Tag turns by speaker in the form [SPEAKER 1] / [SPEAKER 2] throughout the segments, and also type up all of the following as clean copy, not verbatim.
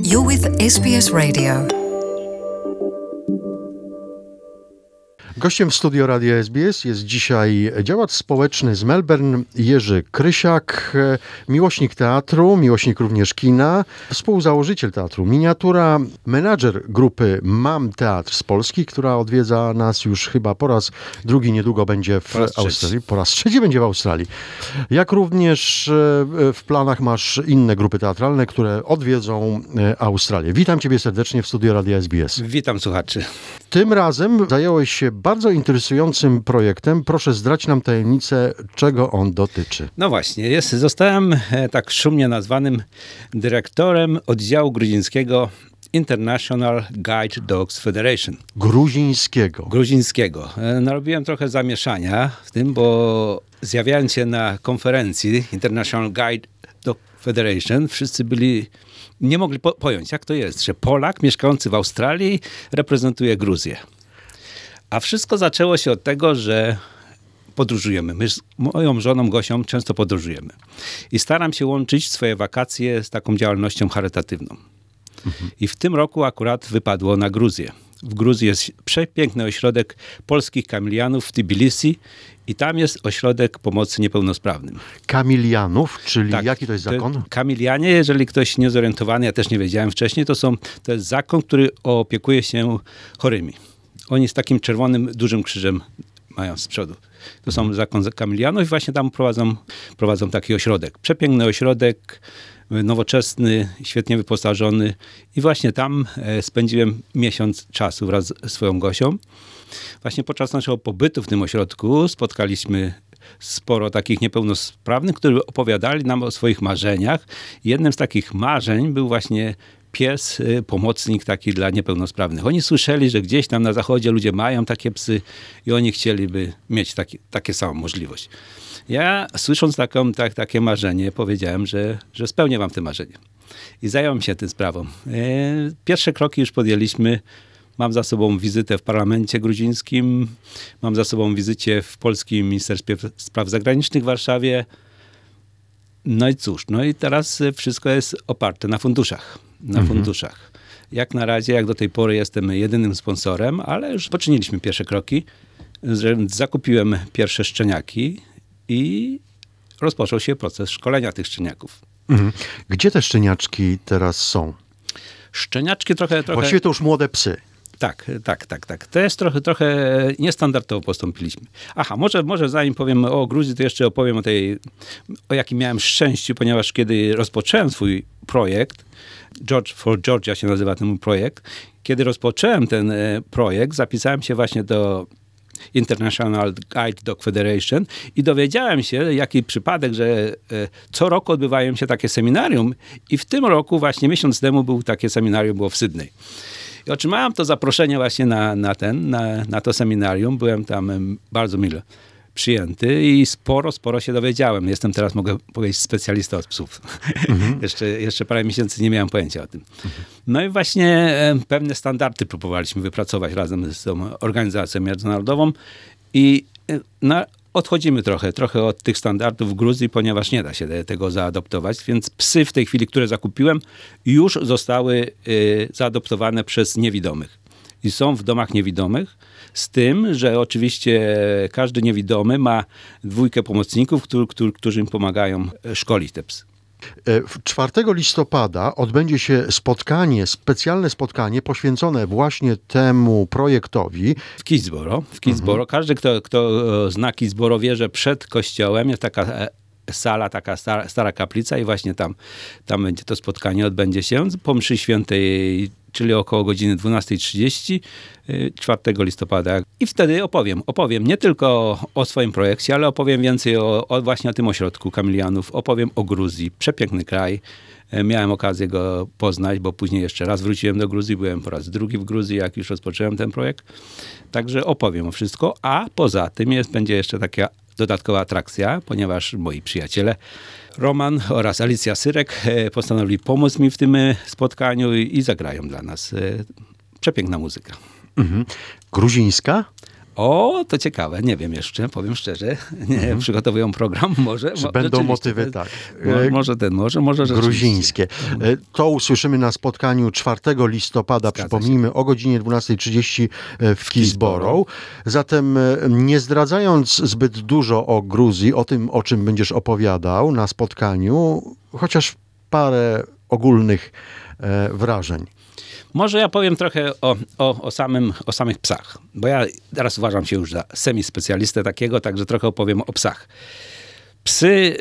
[SPEAKER 1] You're with SBS Radio.
[SPEAKER 2] Gościem w studio Radia SBS jest dzisiaj działacz społeczny z Melbourne, Jerzy Krysiak, miłośnik teatru, miłośnik również kina, współzałożyciel teatru Miniatura, menadżer grupy Mam Teatr z Polski, która odwiedza nas już chyba po raz drugi, niedługo będzie w Australii. Po raz trzeci będzie w Australii. Jak również w planach masz inne grupy teatralne, które odwiedzą Australię. Witam Ciebie serdecznie w studio Radia SBS.
[SPEAKER 3] Witam słuchaczy.
[SPEAKER 2] Tym razem zająłeś się bardzo interesującym projektem. Proszę zdrać nam tajemnicę, czego on dotyczy.
[SPEAKER 3] No właśnie, zostałem tak szumnie nazwanym dyrektorem oddziału gruzińskiego International Guide Dogs Federation. Gruzińskiego. Narobiłem trochę zamieszania w tym, bo zjawiając się na konferencji International Guide Dog Federation, wszyscy nie mogli pojąć, jak to jest, że Polak mieszkający w Australii reprezentuje Gruzję. A wszystko zaczęło się od tego, że podróżujemy. My z moją żoną Gosią często podróżujemy. I staram się łączyć swoje wakacje z taką działalnością charytatywną. I w tym roku akurat wypadło na Gruzję. W Gruzji jest przepiękny ośrodek polskich kamilianów w Tbilisi i tam jest ośrodek pomocy niepełnosprawnym.
[SPEAKER 2] Kamilianów, czyli
[SPEAKER 3] tak,
[SPEAKER 2] jaki to jest zakon?
[SPEAKER 3] Kamilianie, jeżeli ktoś niezorientowany, ja też nie wiedziałem wcześniej, to jest zakon, który opiekuje się chorymi. Oni z takim czerwonym, dużym krzyżem mają z przodu. To są zakon kamilianów i właśnie tam prowadzą taki ośrodek. Przepiękny ośrodek, nowoczesny, świetnie wyposażony i właśnie tam spędziłem miesiąc czasu wraz z swoją Gosią. Właśnie podczas naszego pobytu w tym ośrodku spotkaliśmy sporo takich niepełnosprawnych, którzy opowiadali nam o swoich marzeniach. Jednym z takich marzeń był właśnie pies, pomocnik taki dla niepełnosprawnych. Oni słyszeli, że gdzieś tam na zachodzie ludzie mają takie psy i oni chcieliby mieć takie samą możliwość. Ja słysząc takie marzenie powiedziałem, że spełnię wam te marzenie. I zająłem się tym sprawą. Pierwsze kroki już podjęliśmy. Mam za sobą wizytę w parlamencie gruzińskim. Mam za sobą wizytę w Polskim Ministerstwie Spraw Zagranicznych w Warszawie. No i cóż, i teraz wszystko jest oparte na funduszach. Funduszach. Jak na razie, jak do tej pory jestem jedynym sponsorem, ale już poczyniliśmy pierwsze kroki. Zakupiłem pierwsze szczeniaki i rozpoczął się proces szkolenia tych szczeniaków.
[SPEAKER 2] Gdzie te szczeniaczki teraz są?
[SPEAKER 3] Szczeniaczki trochę...
[SPEAKER 2] Właściwie to już młode psy.
[SPEAKER 3] Tak. To jest trochę niestandardowo postąpiliśmy. Aha, może zanim powiem o Gruzji, to jeszcze opowiem o jakim miałem szczęściu, ponieważ kiedy rozpocząłem swój projekt, George for Georgia się nazywa ten projekt, kiedy rozpocząłem ten projekt, zapisałem się właśnie do International Guide Dog Federation i dowiedziałem się, jaki przypadek, że co roku odbywają się takie seminarium i w tym roku właśnie miesiąc temu takie seminarium było w Sydney. I otrzymałem to zaproszenie właśnie na to seminarium. Byłem tam bardzo mile przyjęty i sporo się dowiedziałem. Jestem teraz, mogę powiedzieć, specjalista od psów. Jeszcze parę miesięcy nie miałem pojęcia o tym. No i właśnie pewne standardy próbowaliśmy wypracować razem z tą organizacją międzynarodową i odchodzimy trochę od tych standardów w Gruzji, ponieważ nie da się tego zaadoptować, więc psy w tej chwili, które zakupiłem, już zostały zaadoptowane przez niewidomych. I są w domach niewidomych, z tym, że oczywiście każdy niewidomy ma 2 pomocników, którzy im pomagają szkolić te psy.
[SPEAKER 2] 4 listopada odbędzie się specjalne spotkanie poświęcone właśnie temu projektowi.
[SPEAKER 3] W Keysboro. Każdy, kto zna Keysboro, wie, że przed kościołem jest taka sala, taka stara kaplica i właśnie tam będzie to spotkanie, odbędzie się po mszy świętej, czyli około godziny 12:30, 4 listopada. I wtedy opowiem nie tylko o swoim projekcie, ale opowiem więcej właśnie o tym ośrodku kamilianów, opowiem o Gruzji, przepiękny kraj. Miałem okazję go poznać, bo później jeszcze raz wróciłem do Gruzji, byłem po raz drugi w Gruzji, jak już rozpocząłem ten projekt. Także opowiem o wszystko, a poza tym będzie jeszcze taka dodatkowa atrakcja, ponieważ moi przyjaciele Roman oraz Alicja Syrek postanowili pomóc mi w tym spotkaniu i zagrają dla nas. Przepiękna muzyka.
[SPEAKER 2] Gruzińska?
[SPEAKER 3] O, to ciekawe, nie wiem jeszcze, powiem szczerze. Nie, przygotowują program, może.
[SPEAKER 2] Czy będą motywy, tak.
[SPEAKER 3] Może
[SPEAKER 2] gruzińskie. To usłyszymy na spotkaniu 4 listopada,
[SPEAKER 3] Zgadza
[SPEAKER 2] przypomnijmy, o godzinie 12:30 w Keysborough. Zatem nie zdradzając zbyt dużo o Gruzji, o tym, o czym będziesz opowiadał na spotkaniu, chociaż parę ogólnych wrażeń.
[SPEAKER 3] Może ja powiem trochę o samych psach, bo ja teraz uważam się już za semi-specjalistę takiego, także trochę opowiem o psach. Psy,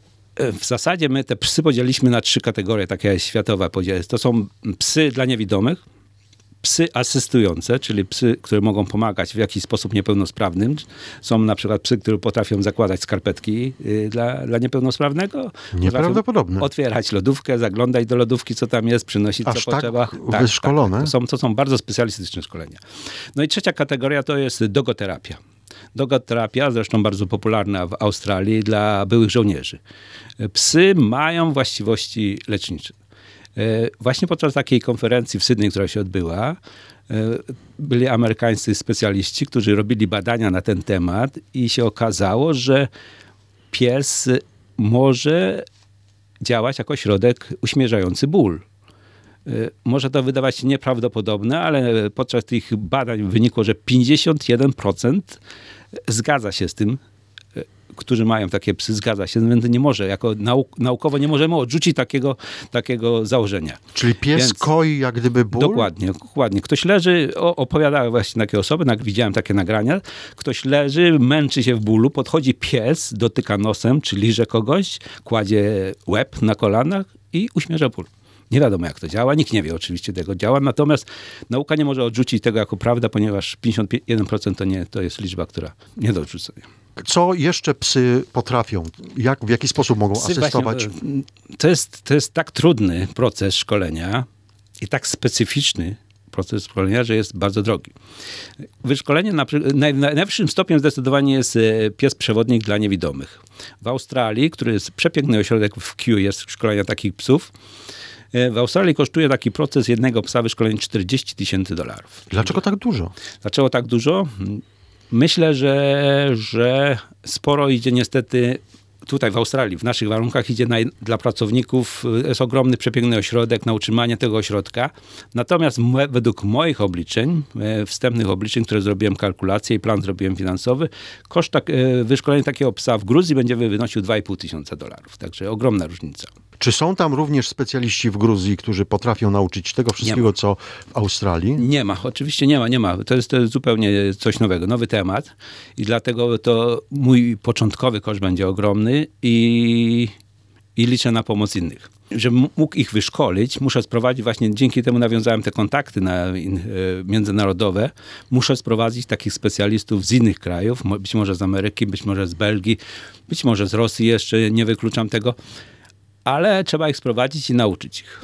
[SPEAKER 3] w zasadzie my te psy podzieliliśmy na 3 kategorie, takie światowe podziały. To są psy dla niewidomych, psy asystujące, czyli psy, które mogą pomagać w jakiś sposób niepełnosprawnym. Są na przykład psy, które potrafią zakładać skarpetki dla niepełnosprawnego.
[SPEAKER 2] Nieprawdopodobne.
[SPEAKER 3] Otwierać lodówkę, zaglądać do lodówki, co tam jest, przynosić
[SPEAKER 2] Aż
[SPEAKER 3] co
[SPEAKER 2] tak
[SPEAKER 3] potrzeba.
[SPEAKER 2] wyszkolone?
[SPEAKER 3] To są bardzo specjalistyczne szkolenia. No i 3. kategoria to jest dogoterapia. Dogoterapia, zresztą bardzo popularna w Australii dla byłych żołnierzy. Psy mają właściwości lecznicze. Właśnie podczas takiej konferencji w Sydney, która się odbyła, byli amerykańscy specjaliści, którzy robili badania na ten temat i się okazało, że pies może działać jako środek uśmierzający ból. Może to wydawać się nieprawdopodobne, ale podczas tych badań wynikło, że 51% zgadza się z tym, którzy mają takie psy, zgadza się, więc nie może, jako naukowo nie możemy odrzucić takiego założenia.
[SPEAKER 2] Czyli pies koi jak gdyby ból?
[SPEAKER 3] Dokładnie. Ktoś leży, opowiadały właśnie takie osoby, widziałem takie nagrania, ktoś leży, męczy się w bólu, podchodzi pies, dotyka nosem, czy liże kogoś, kładzie łeb na kolanach i uśmierza ból. Nie wiadomo, jak to działa. Nikt nie wie oczywiście tego działa. Natomiast nauka nie może odrzucić tego jako prawda, ponieważ 51% to jest liczba, która nie do odrzucenia.
[SPEAKER 2] Co jeszcze psy potrafią? W jaki sposób mogą asystować?
[SPEAKER 3] Właśnie, to jest tak trudny proces szkolenia i tak specyficzny proces szkolenia, że jest bardzo drogi. Wyszkolenie najwyższym stopniem zdecydowanie jest pies przewodnik dla niewidomych. W Australii, który jest przepiękny ośrodek w Kew, jest szkolenia takich psów. W Australii kosztuje taki proces jednego psa wyszkolenia $40,000.
[SPEAKER 2] Dlaczego tak dużo?
[SPEAKER 3] Dlaczego tak dużo? Myślę, że sporo idzie niestety tutaj w Australii, w naszych warunkach idzie dla pracowników, jest ogromny, przepiękny ośrodek na utrzymanie tego ośrodka. Natomiast według moich obliczeń, wstępnych obliczeń, które zrobiłem kalkulację i plan zrobiłem finansowy, koszt wyszkolenia takiego psa w Gruzji będzie wynosił $2,500. Także ogromna różnica.
[SPEAKER 2] Czy są tam również specjaliści w Gruzji, którzy potrafią nauczyć tego wszystkiego, co w Australii?
[SPEAKER 3] Nie ma, oczywiście nie ma. To jest zupełnie coś nowego, nowy temat i dlatego to mój początkowy koszt będzie ogromny i liczę na pomoc innych. Żebym mógł ich wyszkolić, muszę sprowadzić, właśnie dzięki temu nawiązałem te kontakty międzynarodowe, muszę sprowadzić takich specjalistów z innych krajów, być może z Ameryki, być może z Belgii, być może z Rosji jeszcze, nie wykluczam tego. Ale trzeba ich sprowadzić i nauczyć ich.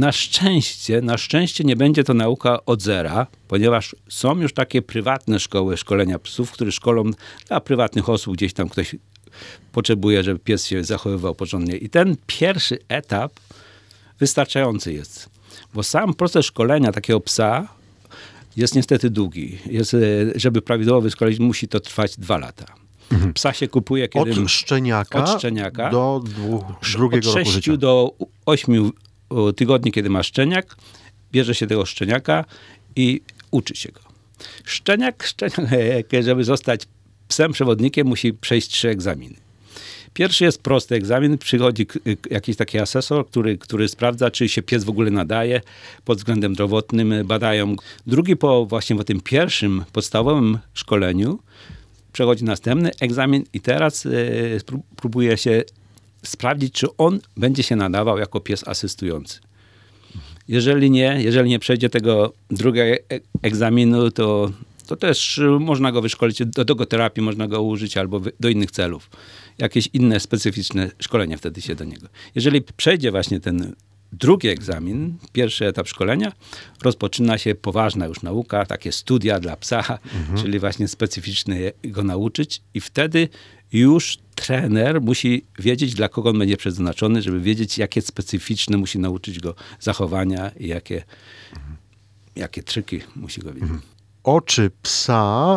[SPEAKER 3] Na szczęście nie będzie to nauka od zera, ponieważ są już takie prywatne szkoły szkolenia psów, które szkolą dla prywatnych osób, gdzieś tam ktoś potrzebuje, żeby pies się zachowywał porządnie. I ten pierwszy etap wystarczający jest, bo sam proces szkolenia takiego psa jest niestety długi. Żeby prawidłowo wyszkolić, musi to trwać 2 lata. Psa się kupuje
[SPEAKER 2] od szczeniaka do drugiego roku życia.
[SPEAKER 3] Od 6 do 8 tygodni, kiedy ma szczeniak, bierze się tego szczeniaka i uczy się go. Szczeniak, żeby zostać psem przewodnikiem, musi przejść 3 egzaminy. Pierwszy jest prosty egzamin, przychodzi jakiś taki asesor, który sprawdza, czy się pies w ogóle nadaje pod względem zdrowotnym, badają. Drugi po tym pierwszym podstawowym szkoleniu przechodzi następny egzamin i teraz próbuje się sprawdzić, czy on będzie się nadawał jako pies asystujący. Jeżeli nie przejdzie tego drugiego egzaminu, to też można go wyszkolić, do dogoterapii można go użyć albo do innych celów. Jakieś inne specyficzne szkolenie wtedy się do niego. Jeżeli przejdzie właśnie ten drugi egzamin, pierwszy etap szkolenia, rozpoczyna się poważna już nauka, takie studia dla psa, czyli właśnie specyficzne go nauczyć i wtedy już trener musi wiedzieć, dla kogo on będzie przeznaczony, żeby wiedzieć, jakie specyficzne musi nauczyć go zachowania i jakie triki musi go wiedzieć.
[SPEAKER 2] Oczy psa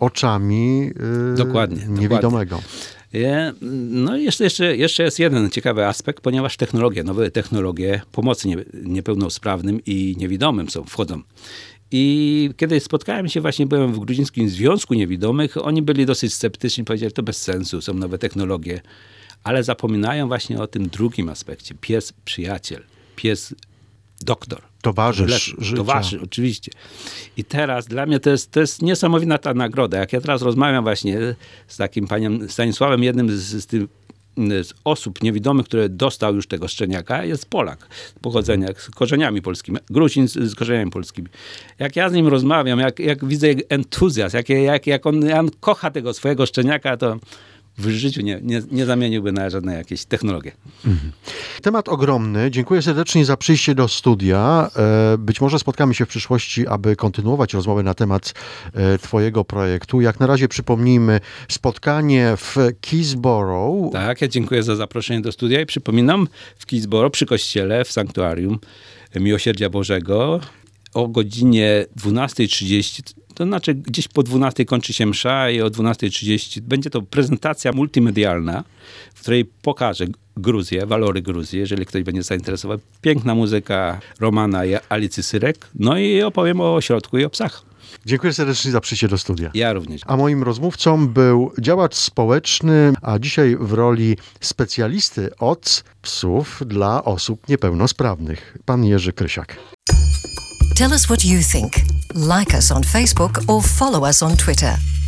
[SPEAKER 2] oczami
[SPEAKER 3] Dokładnie.
[SPEAKER 2] niewidomego.
[SPEAKER 3] No i jeszcze jest jeden ciekawy aspekt, ponieważ nowe technologie pomocy niepełnosprawnym i niewidomym wchodzą. I kiedy spotkałem się, byłem w Gruzińskim Związku Niewidomych, oni byli dosyć sceptyczni, powiedzieli, to bez sensu, są nowe technologie, ale zapominają właśnie o tym drugim aspekcie. Pies przyjaciel, pies doktor.
[SPEAKER 2] Towarzysz życia.
[SPEAKER 3] Towarzysz, oczywiście. I teraz dla mnie to jest niesamowita ta nagroda. Jak ja teraz rozmawiam właśnie z takim panem Stanisławem, jednym z osób niewidomych, które dostał już tego szczeniaka, jest Polak z pochodzenia, z korzeniami polskimi, Gruzin z korzeniami polskimi. Jak ja z nim rozmawiam, jak widzę jego entuzjazm, jak on kocha tego swojego szczeniaka, to w życiu nie zamieniłby na żadne jakieś technologie.
[SPEAKER 2] Temat ogromny. Dziękuję serdecznie za przyjście do studia. Być może spotkamy się w przyszłości, aby kontynuować rozmowę na temat twojego projektu. Jak na razie przypomnijmy spotkanie w Keysborough.
[SPEAKER 3] Tak, ja dziękuję za zaproszenie do studia i przypominam w Keysborough przy kościele w sanktuarium Miłosierdzia Bożego o godzinie 12:30. To znaczy gdzieś po 12 kończy się msza i o 12:30 będzie to prezentacja multimedialna, w której pokażę Gruzję, walory Gruzji, jeżeli ktoś będzie zainteresowany. Piękna muzyka Romana i Alicji Syrek. No i opowiem o ośrodku i o psach.
[SPEAKER 2] Dziękuję serdecznie za przyjście do studia.
[SPEAKER 3] Ja również.
[SPEAKER 2] A moim rozmówcą był działacz społeczny, a dzisiaj w roli specjalisty od psów dla osób niepełnosprawnych, pan Jerzy Krysiak.
[SPEAKER 1] Tell us what you think. Like us on Facebook or follow us on Twitter.